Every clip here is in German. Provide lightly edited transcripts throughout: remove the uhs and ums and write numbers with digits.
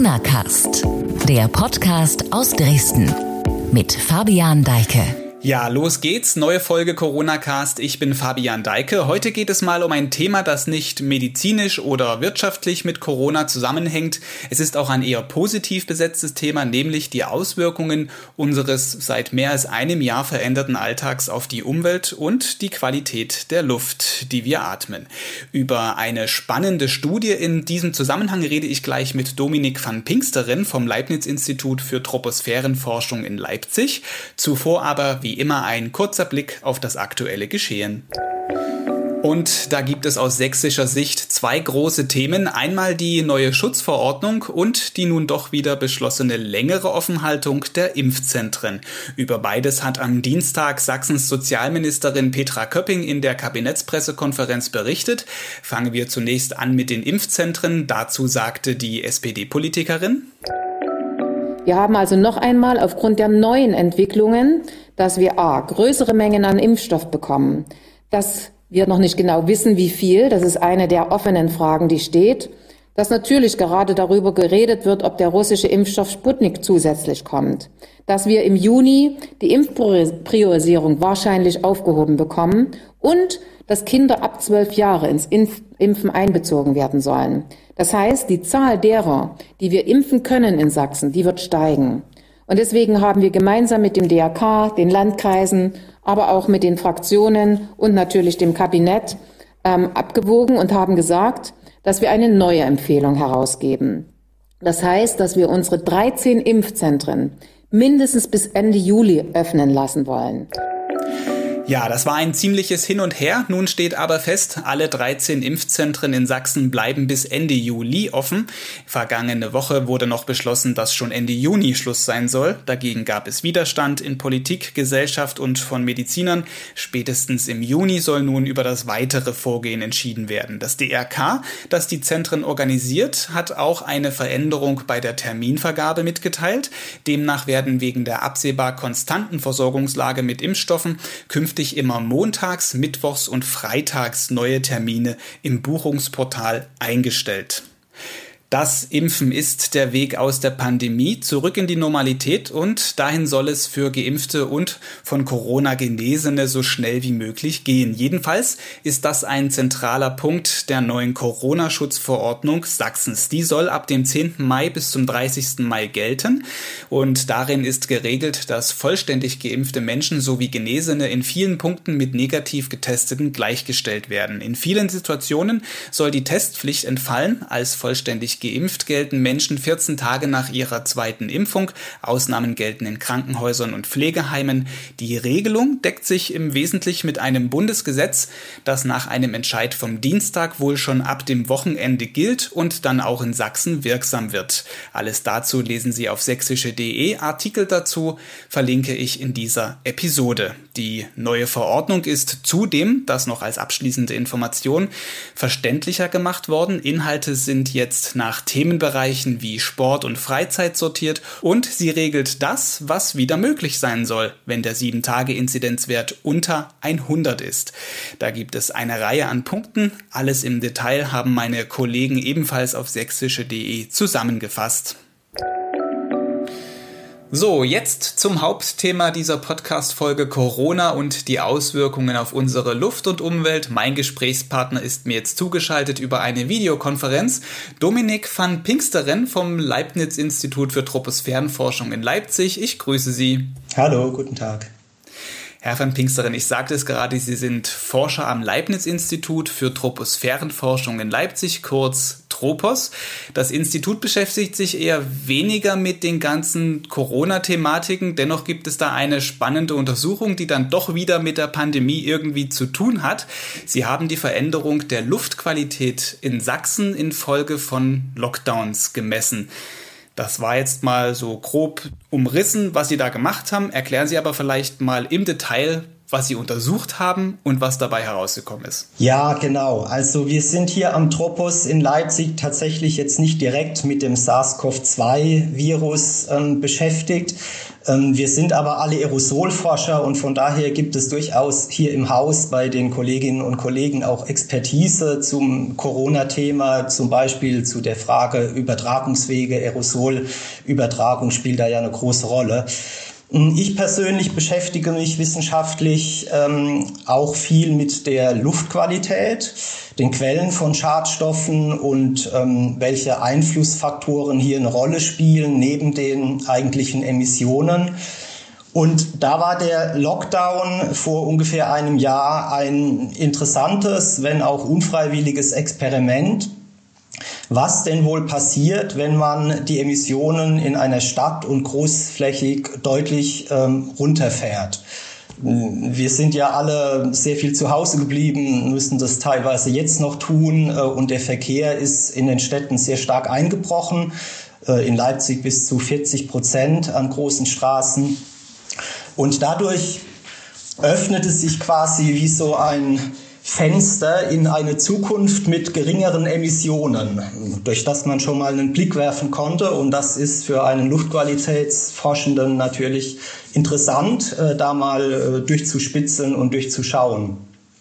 Corona-Cast, der Podcast aus Dresden mit Fabian Deike. Ja, los geht's. Neue Folge Corona-Cast. Ich bin Fabian Deike. Heute geht es mal um ein Thema, das nicht medizinisch oder wirtschaftlich mit Corona zusammenhängt. Es ist auch ein eher positiv besetztes Thema, nämlich die Auswirkungen unseres seit mehr als einem Jahr veränderten Alltags auf die Umwelt und die Qualität der Luft, die wir atmen. Über eine spannende Studie in diesem Zusammenhang rede ich gleich mit Dominik van Pinksteren vom Leibniz-Institut für Troposphärenforschung in Leipzig. Zuvor aber wie immer ein kurzer Blick auf das aktuelle Geschehen. Und da gibt es aus sächsischer Sicht zwei große Themen. Einmal die neue Schutzverordnung und die nun doch wieder beschlossene längere Offenhaltung der Impfzentren. Über beides hat am Dienstag Sachsens Sozialministerin Petra Köpping in der Kabinettspressekonferenz berichtet. Fangen wir zunächst an mit den Impfzentren. Dazu sagte die SPD-Politikerin: Wir haben also noch einmal aufgrund der neuen Entwicklungen, dass wir größere Mengen an Impfstoff bekommen, dass wir noch nicht genau wissen, wie viel, das ist eine der offenen Fragen, die steht, dass natürlich gerade darüber geredet wird, ob der russische Impfstoff Sputnik zusätzlich kommt, dass wir im Juni die Impfpriorisierung wahrscheinlich aufgehoben bekommen und dass Kinder ab 12 Jahre ins Impfen einbezogen werden sollen. Das heißt, die Zahl derer, die wir impfen können in Sachsen, die wird steigen. Und deswegen haben wir gemeinsam mit dem DRK, den Landkreisen, aber auch mit den Fraktionen und natürlich dem Kabinett abgewogen und haben gesagt, dass wir eine neue Empfehlung herausgeben. Das heißt, dass wir unsere 13 Impfzentren mindestens bis Ende Juli öffnen lassen wollen. Ja, das war ein ziemliches Hin und Her. Nun steht aber fest, alle 13 Impfzentren in Sachsen bleiben bis Ende Juli offen. Vergangene Woche wurde noch beschlossen, dass schon Ende Juni Schluss sein soll. Dagegen gab es Widerstand in Politik, Gesellschaft und von Medizinern. Spätestens im Juni soll nun über das weitere Vorgehen entschieden werden. Das DRK, das die Zentren organisiert, hat auch eine Veränderung bei der Terminvergabe mitgeteilt. Demnach werden wegen der absehbar konstanten Versorgungslage mit Impfstoffen künftig immer montags, mittwochs und freitags neue Termine im Buchungsportal eingestellt. Das Impfen ist der Weg aus der Pandemie zurück in die Normalität und dahin soll es für Geimpfte und von Corona Genesene so schnell wie möglich gehen. Jedenfalls ist das ein zentraler Punkt der neuen Corona-Schutzverordnung Sachsens. Die soll ab dem 10. Mai bis zum 30. Mai gelten und darin ist geregelt, dass vollständig geimpfte Menschen sowie Genesene in vielen Punkten mit negativ Getesteten gleichgestellt werden. In vielen Situationen soll die Testpflicht entfallen. Als vollständig geimpft gelten Menschen 14 Tage nach ihrer zweiten Impfung. Ausnahmen gelten in Krankenhäusern und Pflegeheimen. Die Regelung deckt sich im Wesentlichen mit einem Bundesgesetz, das nach einem Entscheid vom Dienstag wohl schon ab dem Wochenende gilt und dann auch in Sachsen wirksam wird. Alles dazu lesen Sie auf sächsische.de. Artikel dazu verlinke ich in dieser Episode. Die neue Verordnung ist zudem, das noch als abschließende Information, verständlicher gemacht worden. Inhalte sind jetzt nach Themenbereichen wie Sport und Freizeit sortiert und sie regelt das, was wieder möglich sein soll, wenn der 7-Tage-Inzidenzwert unter 100 ist. Da gibt es eine Reihe an Punkten. Alles im Detail haben meine Kollegen ebenfalls auf sächsische.de zusammengefasst. So, jetzt zum Hauptthema dieser Podcast-Folge Corona und die Auswirkungen auf unsere Luft und Umwelt. Mein Gesprächspartner ist mir jetzt zugeschaltet über eine Videokonferenz. Dominik van Pinksteren vom Leibniz-Institut für Troposphärenforschung in Leipzig. Ich grüße Sie. Hallo, guten Tag. Herr van Pinksteren, ich sagte es gerade, Sie sind Forscher am Leibniz-Institut für Troposphärenforschung in Leipzig, kurz Tropos. Das Institut beschäftigt sich eher weniger mit den ganzen Corona-Thematiken. Dennoch gibt es da eine spannende Untersuchung, die dann doch wieder mit der Pandemie irgendwie zu tun hat. Sie haben die Veränderung der Luftqualität in Sachsen infolge von Lockdowns gemessen. Das war jetzt mal so grob umrissen, was Sie da gemacht haben. Erklären Sie aber vielleicht mal im Detail, was Sie untersucht haben und was dabei herausgekommen ist. Ja, genau. Also wir sind hier am Tropos in Leipzig tatsächlich jetzt nicht direkt mit dem SARS-CoV-2-Virus beschäftigt. Wir sind aber alle Aerosolforscher und von daher gibt es durchaus hier im Haus bei den Kolleginnen und Kollegen auch Expertise zum Corona-Thema, zum Beispiel zu der Frage Übertragungswege, Aerosolübertragung spielt da ja eine große Rolle. Ich persönlich beschäftige mich wissenschaftlich auch viel mit der Luftqualität, den Quellen von Schadstoffen und welche Einflussfaktoren hier eine Rolle spielen neben den eigentlichen Emissionen. Und da war der Lockdown vor ungefähr einem Jahr ein interessantes, wenn auch unfreiwilliges Experiment. Was denn wohl passiert, wenn man die Emissionen in einer Stadt und großflächig deutlich runterfährt? Wir sind ja alle sehr viel zu Hause geblieben, müssen das teilweise jetzt noch tun und der Verkehr ist in den Städten sehr stark eingebrochen, in Leipzig bis zu 40% an großen Straßen. Und dadurch öffnete sich quasi wie so ein Fenster in eine Zukunft mit geringeren Emissionen, durch das man schon mal einen Blick werfen konnte. Und das ist für einen Luftqualitätsforschenden natürlich interessant, da mal durchzuspitzeln und durchzuschauen.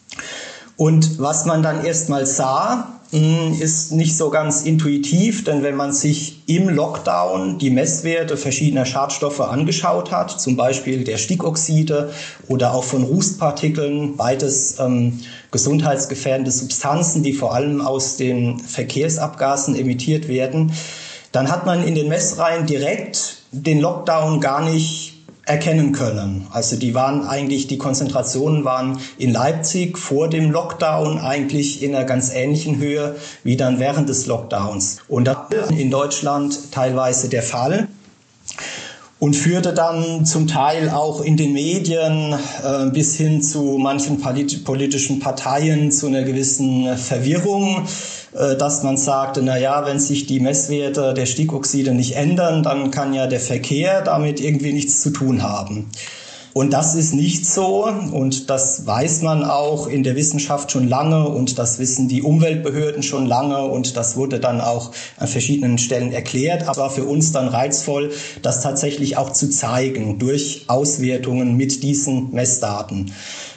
Und was man dann erstmal sah, ist nicht so ganz intuitiv, denn wenn man sich im Lockdown die Messwerte verschiedener Schadstoffe angeschaut hat, zum Beispiel der Stickoxide oder auch von Rußpartikeln, beides gesundheitsgefährdende Substanzen, die vor allem aus den Verkehrsabgasen emittiert werden, dann hat man in den Messreihen direkt den Lockdown gar nicht erkennen können. Also die Konzentrationen waren in Leipzig vor dem Lockdown eigentlich in einer ganz ähnlichen Höhe wie dann während des Lockdowns. Und das ist in Deutschland teilweise der Fall. Und führte dann zum Teil auch in den Medien bis hin zu manchen politischen Parteien zu einer gewissen Verwirrung, dass man sagte, wenn sich die Messwerte der Stickoxide nicht ändern, dann kann ja der Verkehr damit irgendwie nichts zu tun haben. Und das ist nicht so und das weiß man auch in der Wissenschaft schon lange und das wissen die Umweltbehörden schon lange und das wurde dann auch an verschiedenen Stellen erklärt. Aber für uns dann reizvoll, das tatsächlich auch zu zeigen durch Auswertungen mit diesen Messdaten.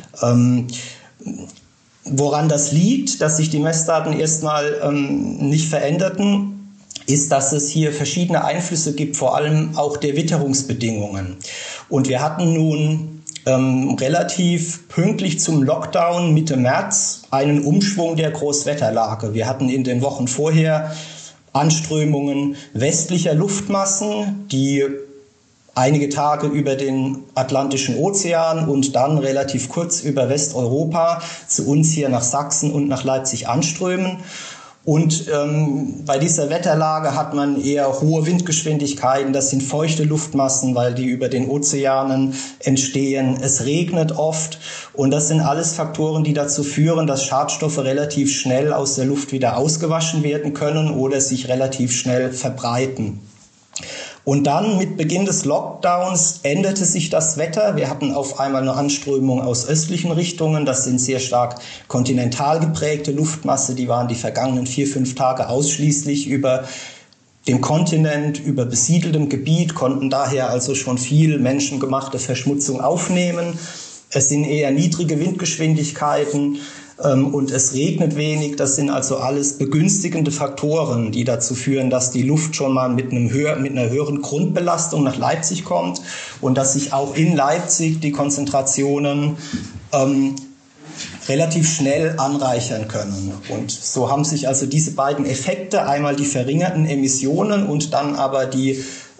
Woran das liegt, dass sich die Messdaten erstmal nicht veränderten, ist, dass es hier verschiedene Einflüsse gibt, vor allem auch der Witterungsbedingungen. Und wir hatten nun relativ pünktlich zum Lockdown Mitte März einen Umschwung der Großwetterlage. Wir hatten in den Wochen vorher Anströmungen westlicher Luftmassen, die einige Tage über den Atlantischen Ozean und dann relativ kurz über Westeuropa zu uns hier nach Sachsen und nach Leipzig anströmen. Und bei dieser Wetterlage hat man eher hohe Windgeschwindigkeiten, das sind feuchte Luftmassen, weil die über den Ozeanen entstehen. Es regnet oft und das sind alles Faktoren, die dazu führen, dass Schadstoffe relativ schnell aus der Luft wieder ausgewaschen werden können oder sich relativ schnell verbreiten. Und dann mit Beginn des Lockdowns änderte sich das Wetter. Wir hatten auf einmal eine Anströmung aus östlichen Richtungen. Das sind sehr stark kontinental geprägte Luftmasse. Die waren die vergangenen 4-5 Tage ausschließlich über dem Kontinent, über besiedeltem Gebiet, konnten daher also schon viel menschengemachte Verschmutzung aufnehmen. Es sind eher niedrige Windgeschwindigkeiten. Und es regnet wenig. Das sind also alles begünstigende Faktoren, die dazu führen, dass die Luft schon mal mit einer höheren Grundbelastung nach Leipzig kommt und dass sich auch in Leipzig die Konzentrationen relativ schnell anreichern können. Und so haben sich also diese beiden Effekte, einmal die verringerten Emissionen und dann aber die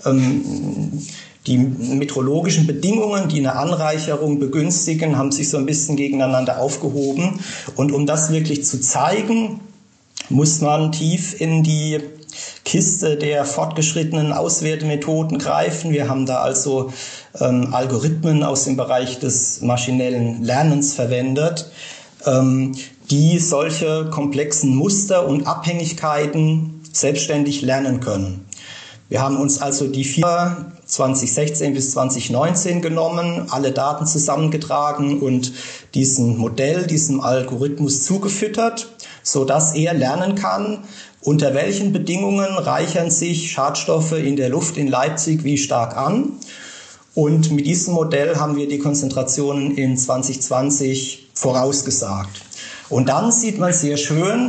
meteorologischen Bedingungen, die eine Anreicherung begünstigen, haben sich so ein bisschen gegeneinander aufgehoben. Und um das wirklich zu zeigen, muss man tief in die Kiste der fortgeschrittenen Auswertemethoden greifen. Wir haben da also Algorithmen aus dem Bereich des maschinellen Lernens verwendet, die solche komplexen Muster und Abhängigkeiten selbstständig lernen können. Wir haben uns also die 2016 bis 2019 genommen, alle Daten zusammengetragen und diesem Algorithmus zugefüttert, sodass er lernen kann, unter welchen Bedingungen reichern sich Schadstoffe in der Luft in Leipzig wie stark an. Und mit diesem Modell haben wir die Konzentrationen in 2020 vorausgesagt. Und dann sieht man sehr schön,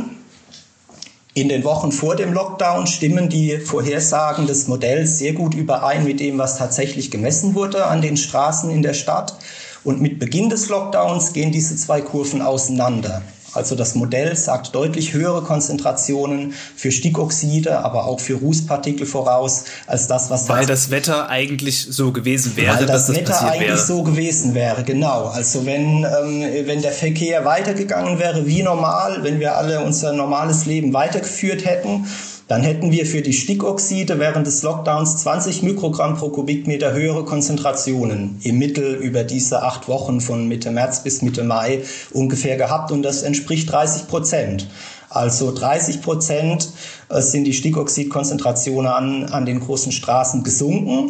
in den Wochen vor dem Lockdown stimmen die Vorhersagen des Modells sehr gut überein mit dem, was tatsächlich gemessen wurde an den Straßen in der Stadt. Und mit Beginn des Lockdowns gehen diese zwei Kurven auseinander. Also das Modell sagt deutlich höhere Konzentrationen für Stickoxide, aber auch für Rußpartikel voraus, als das, was... Weil das Wetter eigentlich so gewesen wäre, dass das Wetter eigentlich so gewesen wäre, genau. Also wenn der Verkehr weitergegangen wäre wie normal, wenn wir alle unser normales Leben weitergeführt hätten, dann hätten wir für die Stickoxide während des Lockdowns 20 Mikrogramm pro Kubikmeter höhere Konzentrationen im Mittel über diese 8 Wochen von Mitte März bis Mitte Mai ungefähr gehabt und das entspricht 30%. Also 30% sind die Stickoxidkonzentrationen an den großen Straßen gesunken,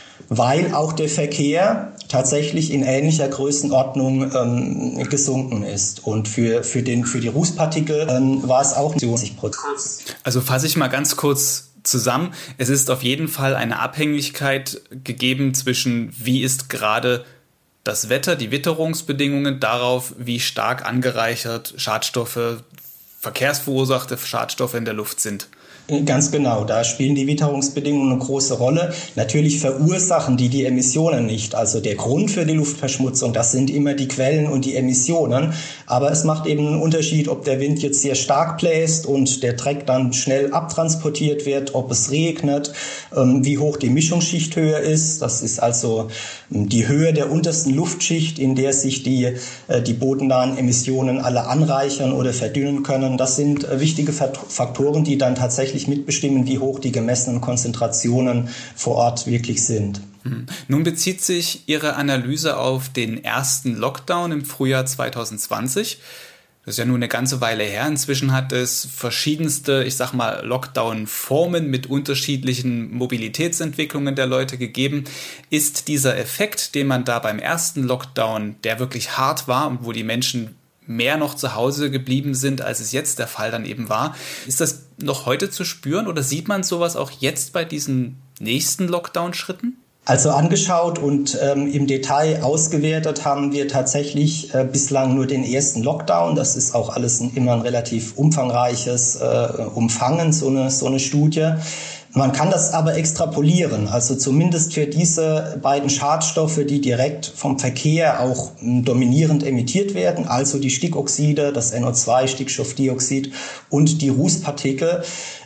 weil auch der Verkehr tatsächlich in ähnlicher Größenordnung gesunken ist. Und für die Rußpartikel war es auch 20%. Also fasse ich mal ganz kurz zusammen. Es ist auf jeden Fall eine Abhängigkeit gegeben zwischen, wie ist gerade das Wetter, die Witterungsbedingungen, darauf, wie stark angereichert Schadstoffe, verkehrsverursachte Schadstoffe in der Luft sind. Ganz genau, da spielen die Witterungsbedingungen eine große Rolle. Natürlich verursachen die Emissionen nicht. Also der Grund für die Luftverschmutzung, das sind immer die Quellen und die Emissionen. Aber es macht eben einen Unterschied, ob der Wind jetzt sehr stark bläst und der Dreck dann schnell abtransportiert wird, ob es regnet, wie hoch die Mischungsschichthöhe ist. Das ist also die Höhe der untersten Luftschicht, in der sich die bodennahen Emissionen alle anreichern oder verdünnen können. Das sind wichtige Faktoren, die dann tatsächlich mitbestimmen, wie hoch die gemessenen Konzentrationen vor Ort wirklich sind. Nun bezieht sich Ihre Analyse auf den ersten Lockdown im Frühjahr 2020. Das ist ja nun eine ganze Weile her. Inzwischen hat es verschiedenste, Lockdown-Formen mit unterschiedlichen Mobilitätsentwicklungen der Leute gegeben. Ist dieser Effekt, den man da beim ersten Lockdown, der wirklich hart war und wo die Menschen mehr noch zu Hause geblieben sind, als es jetzt der Fall dann eben war. Ist das noch heute zu spüren oder sieht man sowas auch jetzt bei diesen nächsten Lockdown-Schritten? Also angeschaut und im Detail ausgewertet haben wir tatsächlich bislang nur den ersten Lockdown. Das ist auch alles immer ein relativ umfangreiches Umfangen, so eine Studie. Man kann das aber extrapolieren, also zumindest für diese beiden Schadstoffe, die direkt vom Verkehr auch dominierend emittiert werden, also die Stickoxide, das NO2, Stickstoffdioxid und die Rußpartikel,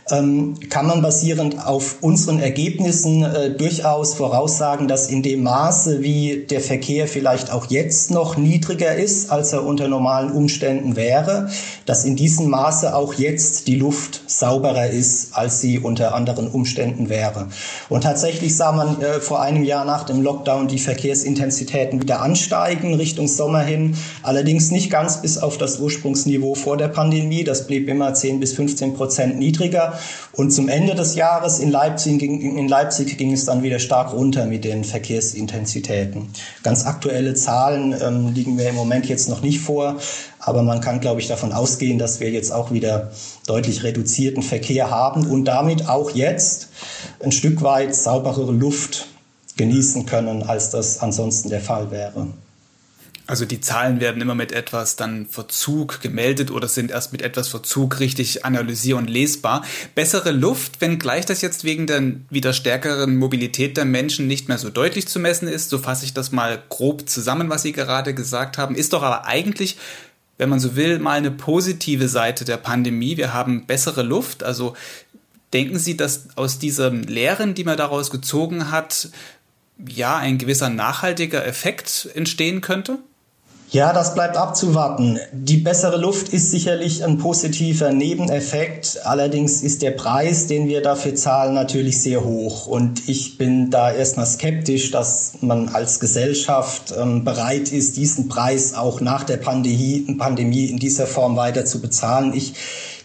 kann man basierend auf unseren Ergebnissen durchaus voraussagen, dass in dem Maße, wie der Verkehr vielleicht auch jetzt noch niedriger ist, als er unter normalen Umständen wäre, dass in diesem Maße auch jetzt die Luft sauberer ist, als sie unter anderen Umständen wäre. Und tatsächlich sah man vor einem Jahr nach dem Lockdown die Verkehrsintensitäten wieder ansteigen Richtung Sommer hin, allerdings nicht ganz bis auf das Ursprungsniveau vor der Pandemie. Das blieb immer 10-15% niedriger. Und zum Ende des Jahres in Leipzig ging es dann wieder stark runter mit den Verkehrsintensitäten. Ganz aktuelle Zahlen liegen mir im Moment jetzt noch nicht vor, aber man kann, glaube ich, davon ausgehen, dass wir jetzt auch wieder deutlich reduzierten Verkehr haben und damit auch jetzt ein Stück weit sauberere Luft genießen können, als das ansonsten der Fall wäre. Also die Zahlen werden immer mit etwas dann Verzug gemeldet oder sind erst mit etwas Verzug richtig analysier- und lesbar. Bessere Luft, wenngleich das jetzt wegen der wieder stärkeren Mobilität der Menschen nicht mehr so deutlich zu messen ist, so fasse ich das mal grob zusammen, was Sie gerade gesagt haben, ist doch aber eigentlich, wenn man so will, mal eine positive Seite der Pandemie. Wir haben bessere Luft, also denken Sie, dass aus diesen Lehren, die man daraus gezogen hat, ja, ein gewisser nachhaltiger Effekt entstehen könnte? Ja, das bleibt abzuwarten. Die bessere Luft ist sicherlich ein positiver Nebeneffekt. Allerdings ist der Preis, den wir dafür zahlen, natürlich sehr hoch. Und ich bin da erstmal skeptisch, dass man als Gesellschaft bereit ist, diesen Preis auch nach der Pandemie in dieser Form weiter zu bezahlen. Ich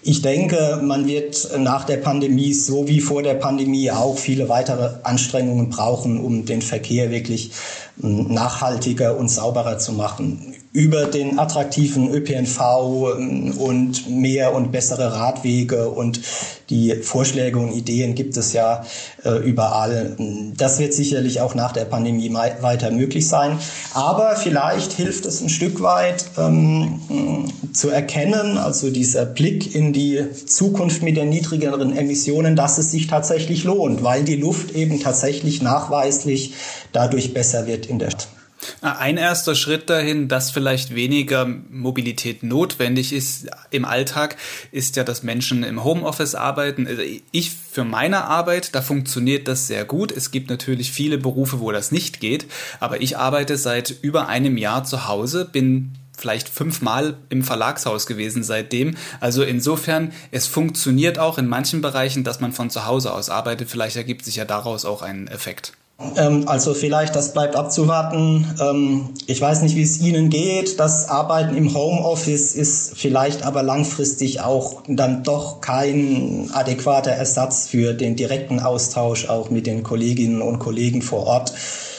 Ich denke, man wird nach der Pandemie, so wie vor der Pandemie, auch viele weitere Anstrengungen brauchen, um den Verkehr wirklich nachhaltiger und sauberer zu machen. Über den attraktiven ÖPNV und mehr und bessere Radwege und die Vorschläge und Ideen gibt es ja überall. Das wird sicherlich auch nach der Pandemie weiter möglich sein. Aber vielleicht hilft es ein Stück weit zu erkennen, also dieser Blick in die Zukunft mit den niedrigeren Emissionen, dass es sich tatsächlich lohnt, weil die Luft eben tatsächlich nachweislich dadurch besser wird in der Stadt. Ein erster Schritt dahin, dass vielleicht weniger Mobilität notwendig ist im Alltag, ist ja, dass Menschen im Homeoffice arbeiten. Also ich für meine Arbeit, da funktioniert das sehr gut. Es gibt natürlich viele Berufe, wo das nicht geht, aber ich arbeite seit über einem Jahr zu Hause, bin vielleicht 5-mal im Verlagshaus gewesen seitdem. Also insofern, es funktioniert auch in manchen Bereichen, dass man von zu Hause aus arbeitet. Vielleicht ergibt sich ja daraus auch ein Effekt. Also vielleicht, das bleibt abzuwarten. Ich weiß nicht, wie es Ihnen geht. Das Arbeiten im Homeoffice ist vielleicht aber langfristig auch dann doch kein adäquater Ersatz für den direkten Austausch auch mit den Kolleginnen und Kollegen vor Ort.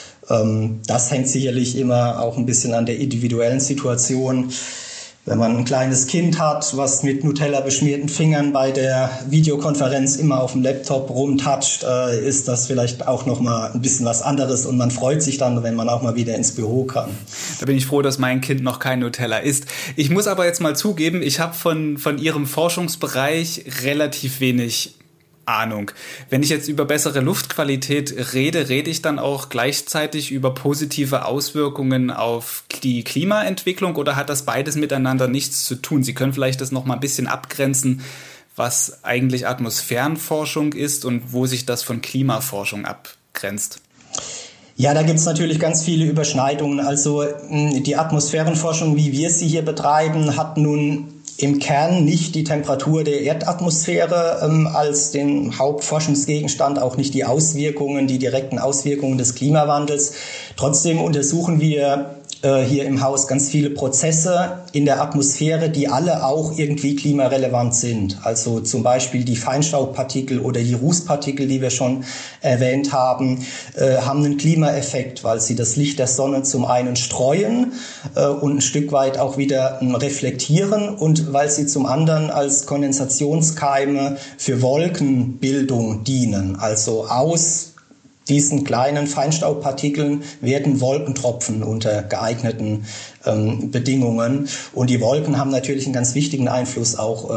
Das hängt sicherlich immer auch ein bisschen an der individuellen Situation. Wenn man ein kleines Kind hat, was mit Nutella beschmierten Fingern bei der Videokonferenz immer auf dem Laptop rumtatscht, ist das vielleicht auch noch mal ein bisschen was anderes und man freut sich dann, wenn man auch mal wieder ins Büro kann. Da bin ich froh, dass mein Kind noch kein Nutella isst. Ich muss aber jetzt mal zugeben, ich habe von Ihrem Forschungsbereich relativ wenig Ahnung. Wenn ich jetzt über bessere Luftqualität rede ich dann auch gleichzeitig über positive Auswirkungen auf die Klimaentwicklung oder hat das beides miteinander nichts zu tun? Sie können vielleicht das noch mal ein bisschen abgrenzen, was eigentlich Atmosphärenforschung ist und wo sich das von Klimaforschung abgrenzt. Ja, da gibt's natürlich ganz viele Überschneidungen. Also die Atmosphärenforschung, wie wir sie hier betreiben, hat nun im Kern nicht die Temperatur der Erdatmosphäre als den Hauptforschungsgegenstand, auch nicht die Auswirkungen, die direkten Auswirkungen des Klimawandels. Trotzdem untersuchen wir hier im Haus ganz viele Prozesse in der Atmosphäre, die alle auch irgendwie klimarelevant sind. Also zum Beispiel die Feinstaubpartikel oder die Rußpartikel, die wir schon erwähnt haben, haben einen Klimaeffekt, weil sie das Licht der Sonne zum einen streuen und ein Stück weit auch wieder reflektieren und weil sie zum anderen als Kondensationskeime für Wolkenbildung dienen. Also aus diesen kleinen Feinstaubpartikeln werden Wolkentropfen unter geeigneten Bedingungen. Und die Wolken haben natürlich einen ganz wichtigen Einfluss auch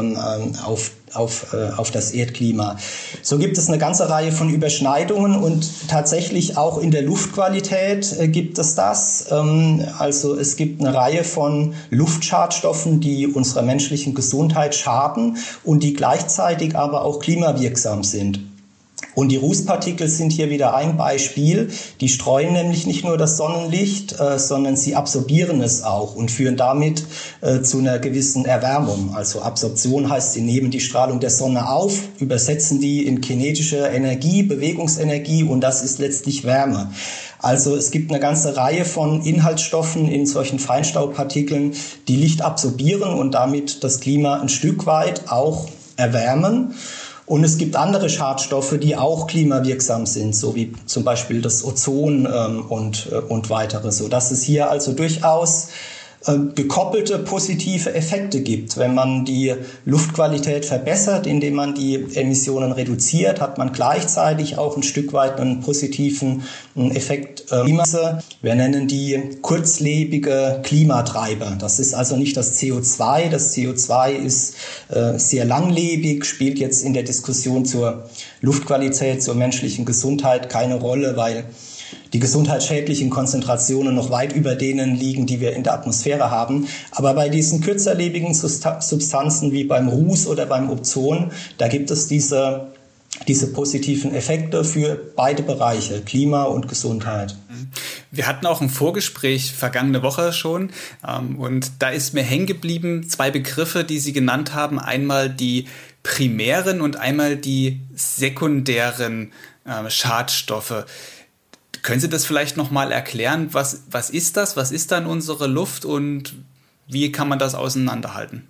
auf das Erdklima. So gibt es eine ganze Reihe von Überschneidungen und tatsächlich auch in der Luftqualität gibt es das. Also es gibt eine Reihe von Luftschadstoffen, die unserer menschlichen Gesundheit schaden und die gleichzeitig aber auch klimawirksam sind. Und die Rußpartikel sind hier wieder ein Beispiel. Die streuen nämlich nicht nur das Sonnenlicht, sondern sie absorbieren es auch und führen damit zu einer gewissen Erwärmung. Also Absorption heißt, sie nehmen die Strahlung der Sonne auf, übersetzen die in kinetische Energie, Bewegungsenergie und das ist letztlich Wärme. Also es gibt eine ganze Reihe von Inhaltsstoffen in solchen Feinstaubpartikeln, die Licht absorbieren und damit das Klima ein Stück weit auch erwärmen. Und es gibt andere Schadstoffe, die auch klimawirksam sind, so wie zum Beispiel das Ozon und weitere. So dass es hier also durchaus gekoppelte positive Effekte gibt. Wenn man die Luftqualität verbessert, indem man die Emissionen reduziert, hat man gleichzeitig auch ein Stück weit einen positiven Effekt. Wir nennen die kurzlebige Klimatreiber. Das ist also nicht das CO2. Das CO2 ist sehr langlebig, spielt jetzt in der Diskussion zur Luftqualität, zur menschlichen Gesundheit keine Rolle, weil die gesundheitsschädlichen Konzentrationen noch weit über denen liegen, die wir in der Atmosphäre haben. Aber bei diesen kürzerlebigen Substanzen wie beim Ruß oder beim Ozon, da gibt es diese positiven Effekte für beide Bereiche, Klima und Gesundheit. Wir hatten auch ein Vorgespräch vergangene Woche schon und da ist mir hängen geblieben 2 Begriffe, die Sie genannt haben. Einmal die primären und einmal die sekundären Schadstoffe. Können Sie das vielleicht nochmal erklären? Was ist das? Was ist dann unsere Luft und wie kann man das auseinanderhalten?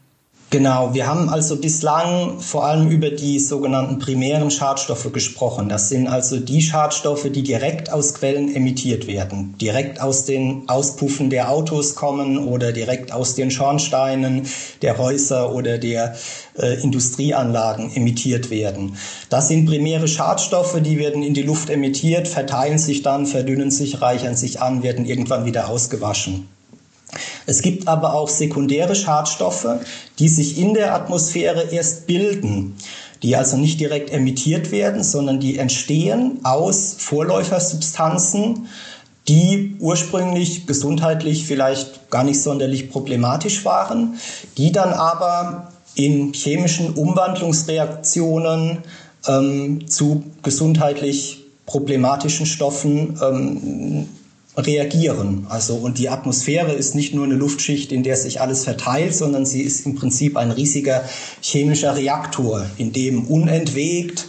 Genau, wir haben also bislang vor allem über die sogenannten primären Schadstoffe gesprochen. Das sind also die Schadstoffe, die direkt aus Quellen emittiert werden, direkt aus den Auspuffen der Autos kommen oder direkt aus den Schornsteinen der Häuser oder der Industrieanlagen emittiert werden. Das sind primäre Schadstoffe, die werden in die Luft emittiert, verteilen sich dann, verdünnen sich, reichern sich an, werden irgendwann wieder ausgewaschen. Es gibt aber auch sekundäre Schadstoffe, die sich in der Atmosphäre erst bilden, die also nicht direkt emittiert werden, sondern die entstehen aus Vorläufersubstanzen, die ursprünglich gesundheitlich vielleicht gar nicht sonderlich problematisch waren, die dann aber in chemischen Umwandlungsreaktionen zu gesundheitlich problematischen Stoffen reagieren. Also, und die Atmosphäre ist nicht nur eine Luftschicht, in der sich alles verteilt, sondern sie ist im Prinzip ein riesiger chemischer Reaktor, in dem unentwegt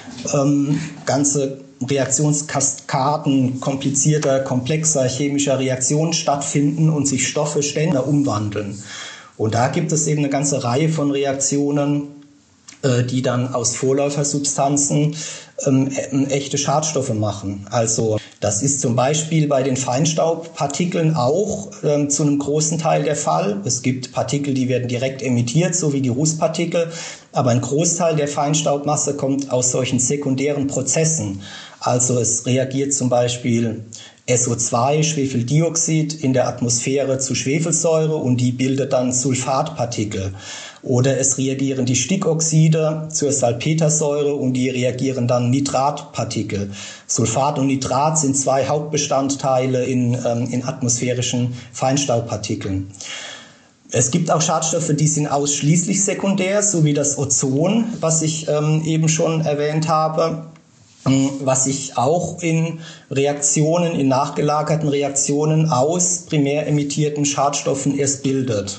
ganze Reaktionskaskaden komplizierter, komplexer chemischer Reaktionen stattfinden und sich Stoffe ständig umwandeln. Und da gibt es eben eine ganze Reihe von Reaktionen, die dann aus Vorläufersubstanzen echte Schadstoffe machen. Also das ist zum Beispiel bei den Feinstaubpartikeln auch zu einem großen Teil der Fall. Es gibt Partikel, die werden direkt emittiert, so wie die Rußpartikel, aber ein Großteil der Feinstaubmasse kommt aus solchen sekundären Prozessen. Also es reagiert zum Beispiel SO2, Schwefeldioxid, in der Atmosphäre zu Schwefelsäure und die bildet dann Sulfatpartikel. Oder es reagieren die Stickoxide zur Salpetersäure und die reagieren dann Nitratpartikel. Sulfat und Nitrat sind zwei Hauptbestandteile in atmosphärischen Feinstaubpartikeln. Es gibt auch Schadstoffe, die sind ausschließlich sekundär, so wie das Ozon, was ich eben schon erwähnt habe, was sich auch in Reaktionen, in nachgelagerten Reaktionen aus primär emittierten Schadstoffen erst bildet.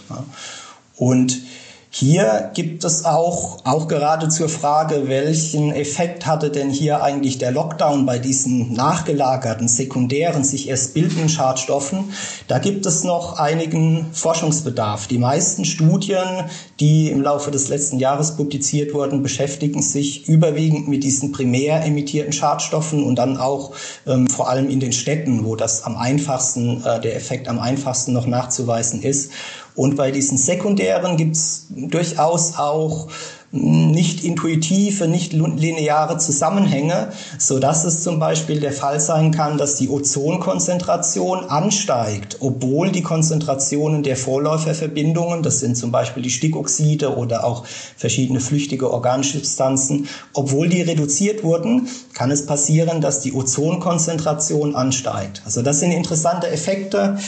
Und hier gibt es auch gerade zur Frage, welchen Effekt hatte denn hier eigentlich der Lockdown bei diesen nachgelagerten, sekundären, sich erst bildenden Schadstoffen? Da gibt es noch einigen Forschungsbedarf. Die meisten Studien, die im Laufe des letzten Jahres publiziert wurden, beschäftigen sich überwiegend mit diesen primär emittierten Schadstoffen und dann auch vor allem in den Städten, wo das am einfachsten, der Effekt am einfachsten noch nachzuweisen ist. Und bei diesen sekundären gibt es durchaus auch nicht intuitive, nicht lineare Zusammenhänge, so dass es zum Beispiel der Fall sein kann, dass die Ozonkonzentration ansteigt, obwohl die Konzentrationen der Vorläuferverbindungen, das sind zum Beispiel die Stickoxide oder auch verschiedene flüchtige organische Substanzen, obwohl die reduziert wurden, kann es passieren, dass die Ozonkonzentration ansteigt. Also das sind interessante Effekte,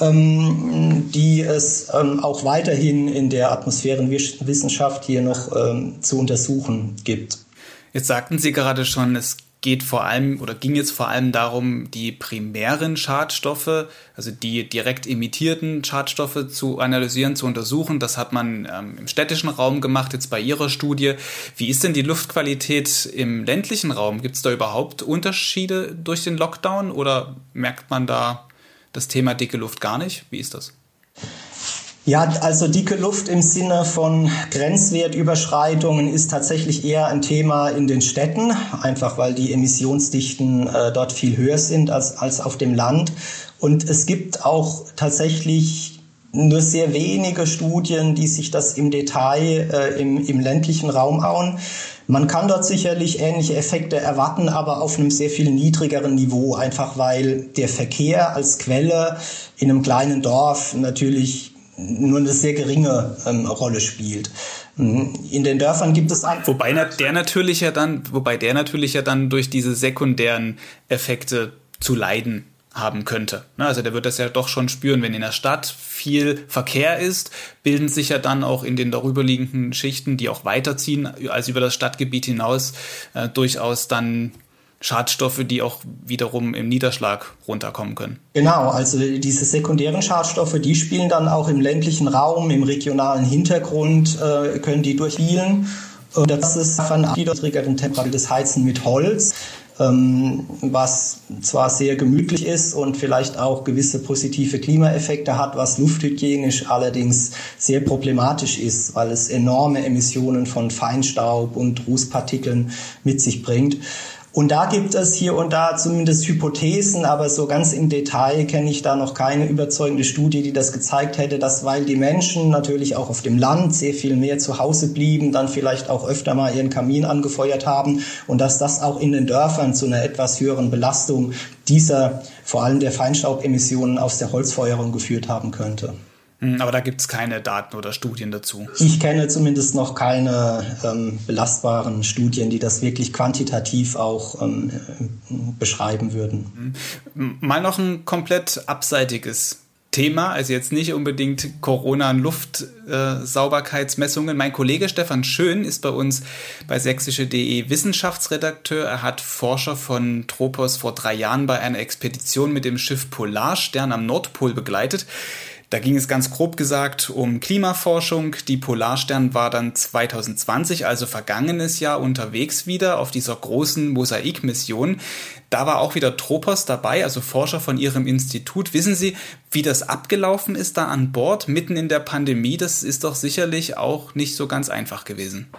die es auch weiterhin in der Atmosphärenwissenschaft hier noch zu untersuchen gibt. Jetzt sagten Sie gerade schon, es ging jetzt vor allem darum, die primären Schadstoffe, also die direkt emittierten Schadstoffe zu analysieren, zu untersuchen. Das hat man im städtischen Raum gemacht, jetzt bei Ihrer Studie. Wie ist denn die Luftqualität im ländlichen Raum? Gibt es da überhaupt Unterschiede durch den Lockdown oder merkt man da das Thema dicke Luft gar nicht? Wie ist das? Ja, also dicke Luft im Sinne von Grenzwertüberschreitungen ist tatsächlich eher ein Thema in den Städten, einfach weil die Emissionsdichten dort viel höher sind als auf dem Land. Und es gibt auch tatsächlich nur sehr wenige Studien, die sich das im Detail im ländlichen Raum anschauen. Man kann dort sicherlich ähnliche Effekte erwarten, aber auf einem sehr viel niedrigeren Niveau, einfach weil der Verkehr als Quelle in einem kleinen Dorf natürlich nur eine sehr geringe Rolle spielt. In den Dörfern gibt es wobei der natürlich ja dann durch diese sekundären Effekte zu leiden haben könnte. Also der wird das ja doch schon spüren, wenn in der Stadt viel Verkehr ist, bilden sich ja dann auch in den darüberliegenden Schichten, die auch weiterziehen als über das Stadtgebiet hinaus, durchaus dann Schadstoffe, die auch wiederum im Niederschlag runterkommen können. Genau, also diese sekundären Schadstoffe, die spielen dann auch im ländlichen Raum, im regionalen Hintergrund, können die durchspielen. Das ist von niedrigeren Temperaturen das Heizen mit Holz. was zwar sehr gemütlich ist und vielleicht auch gewisse positive Klimaeffekte hat, was lufthygienisch allerdings sehr problematisch ist, weil es enorme Emissionen von Feinstaub und Rußpartikeln mit sich bringt. Und da gibt es hier und da zumindest Hypothesen, aber so ganz im Detail kenne ich da noch keine überzeugende Studie, die das gezeigt hätte, dass, weil die Menschen natürlich auch auf dem Land sehr viel mehr zu Hause blieben, dann vielleicht auch öfter mal ihren Kamin angefeuert haben und dass das auch in den Dörfern zu einer etwas höheren Belastung dieser, vor allem der Feinstaubemissionen aus der Holzfeuerung geführt haben könnte. Aber da gibt es keine Daten oder Studien dazu. Ich kenne zumindest noch keine belastbaren Studien, die das wirklich quantitativ auch beschreiben würden. Mal noch ein komplett abseitiges Thema, also jetzt nicht unbedingt Corona- und Luftsauberkeitsmessungen. Mein Kollege Stefan Schön ist bei uns bei sächsische.de Wissenschaftsredakteur. Er hat Forscher von Tropos vor 3 Jahren bei einer Expedition mit dem Schiff Polarstern am Nordpol begleitet. Da ging es ganz grob gesagt um Klimaforschung. Die Polarstern war dann 2020, also vergangenes Jahr, unterwegs wieder auf dieser großen Mosaikmission. Da war auch wieder Tropos dabei, also Forscher von ihrem Institut. Wissen Sie, wie das abgelaufen ist da an Bord, mitten in der Pandemie? Das ist doch sicherlich auch nicht so ganz einfach gewesen.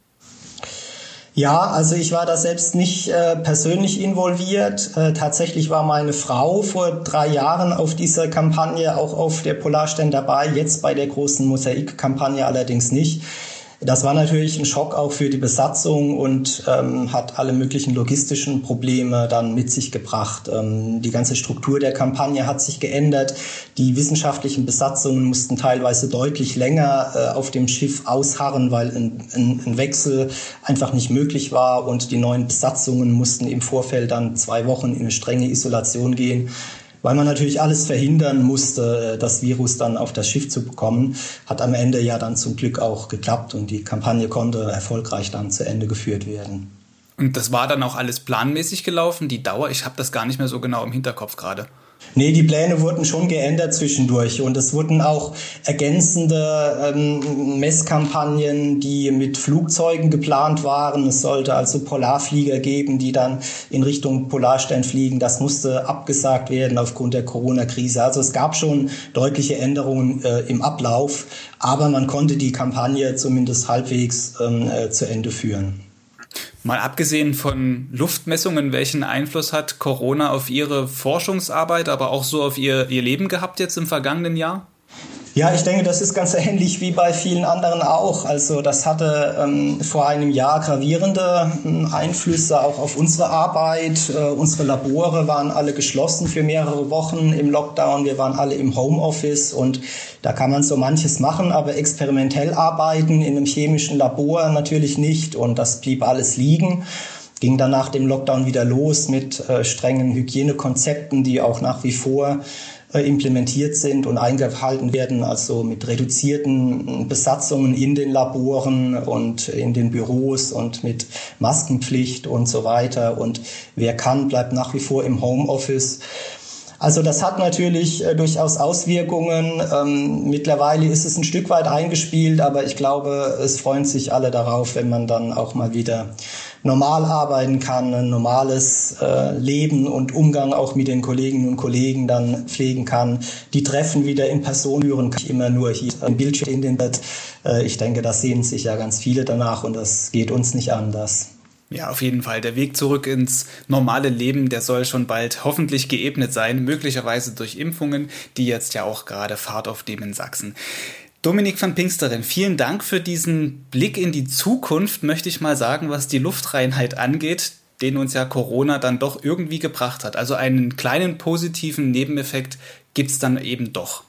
Ja, also ich war da selbst nicht persönlich involviert. Tatsächlich war meine Frau vor 3 Jahren auf dieser Kampagne, auch auf der Polarstern dabei, jetzt bei der großen Mosaik-Kampagne allerdings nicht. Das war natürlich ein Schock auch für die Besatzung und hat alle möglichen logistischen Probleme dann mit sich gebracht. Die ganze Struktur der Kampagne hat sich geändert. Die wissenschaftlichen Besatzungen mussten teilweise deutlich länger auf dem Schiff ausharren, weil ein Wechsel einfach nicht möglich war. Und die neuen Besatzungen mussten im Vorfeld dann 2 Wochen in eine strenge Isolation gehen, weil man natürlich alles verhindern musste, das Virus dann auf das Schiff zu bekommen. Hat am Ende ja dann zum Glück auch geklappt und die Kampagne konnte erfolgreich dann zu Ende geführt werden. Und das war dann auch alles planmäßig gelaufen, die Dauer? Ich habe das gar nicht mehr so genau im Hinterkopf gerade. Nee, die Pläne wurden schon geändert zwischendurch und es wurden auch ergänzende Messkampagnen, die mit Flugzeugen geplant waren. Es sollte also Polarflieger geben, die dann in Richtung Polarstern fliegen. Das musste abgesagt werden aufgrund der Corona-Krise. Also es gab schon deutliche Änderungen im Ablauf, aber man konnte die Kampagne zumindest halbwegs zu Ende führen. Mal abgesehen von Luftmessungen, welchen Einfluss hat Corona auf Ihre Forschungsarbeit, aber auch so auf Ihr Leben gehabt jetzt im vergangenen Jahr? Ja, ich denke, das ist ganz ähnlich wie bei vielen anderen auch. Also das hatte vor einem Jahr gravierende Einflüsse auch auf unsere Arbeit. Unsere Labore waren alle geschlossen für mehrere Wochen im Lockdown. Wir waren alle im Homeoffice und da kann man so manches machen, aber experimentell arbeiten in einem chemischen Labor natürlich nicht und das blieb alles liegen. Ging dann nach dem Lockdown wieder los mit strengen Hygienekonzepten, die auch nach wie vor implementiert sind und eingehalten werden, also mit reduzierten Besatzungen in den Laboren und in den Büros und mit Maskenpflicht und so weiter. Und wer kann, bleibt nach wie vor im Homeoffice. Also das hat natürlich durchaus Auswirkungen. Mittlerweile ist es ein Stück weit eingespielt, aber ich glaube, es freuen sich alle darauf, wenn man dann auch mal wieder normal arbeiten kann, ein normales Leben und Umgang auch mit den Kolleginnen und Kollegen dann pflegen kann. Die Treffen wieder in Person führen kann, immer nur hier im Bildschirm in den Bett. Ich denke, da sehnen sich ja ganz viele danach und das geht uns nicht anders. Ja, auf jeden Fall. Der Weg zurück ins normale Leben, der soll schon bald hoffentlich geebnet sein, möglicherweise durch Impfungen, die jetzt ja auch gerade Fahrt aufnehmen in Sachsen. Dominik van Pinksteren, vielen Dank für diesen Blick in die Zukunft, möchte ich mal sagen, was die Luftreinheit angeht, den uns ja Corona dann doch irgendwie gebracht hat. Also einen kleinen positiven Nebeneffekt gibt's dann eben doch.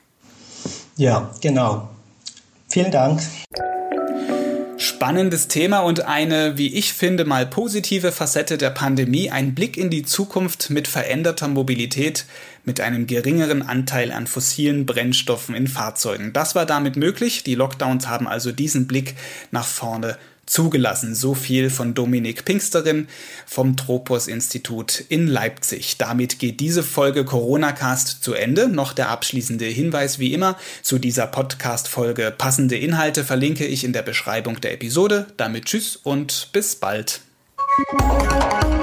Ja, genau. Vielen Dank. Spannendes Thema und eine, wie ich finde, mal positive Facette der Pandemie, ein Blick in die Zukunft mit veränderter Mobilität, mit einem geringeren Anteil an fossilen Brennstoffen in Fahrzeugen. Das war damit möglich. Die Lockdowns haben also diesen Blick nach vorne zugelassen. So viel von Dominik Pinksteren vom Tropos-Institut in Leipzig. Damit geht diese Folge Corona-Cast zu Ende. Noch der abschließende Hinweis wie immer zu dieser Podcast-Folge. Passende Inhalte verlinke ich in der Beschreibung der Episode. Damit tschüss und bis bald.